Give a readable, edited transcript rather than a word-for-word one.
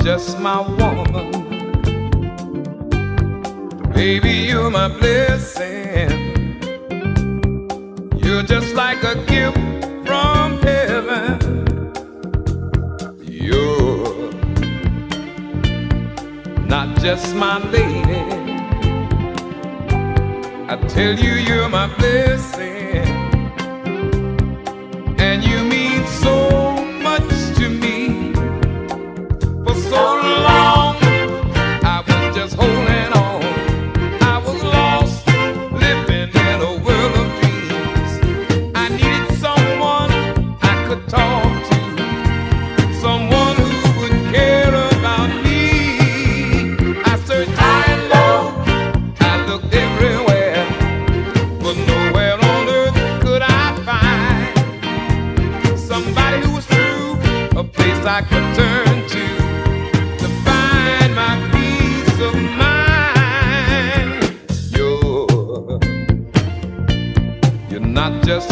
just my woman. Baby, you're my blessing. You're just like a gift from heaven. You're not just my lady. I tell you, you're my blessing. And you mean so much to me. For so long, I was just holding on. I was lost, living in a world of dreams. I needed someone I could talk to, someone who would care about me. I searched high and low, I looked everywhere, but nowhere on earth could I find somebody who was true, a place I could turn to find my peace of mind. You're not just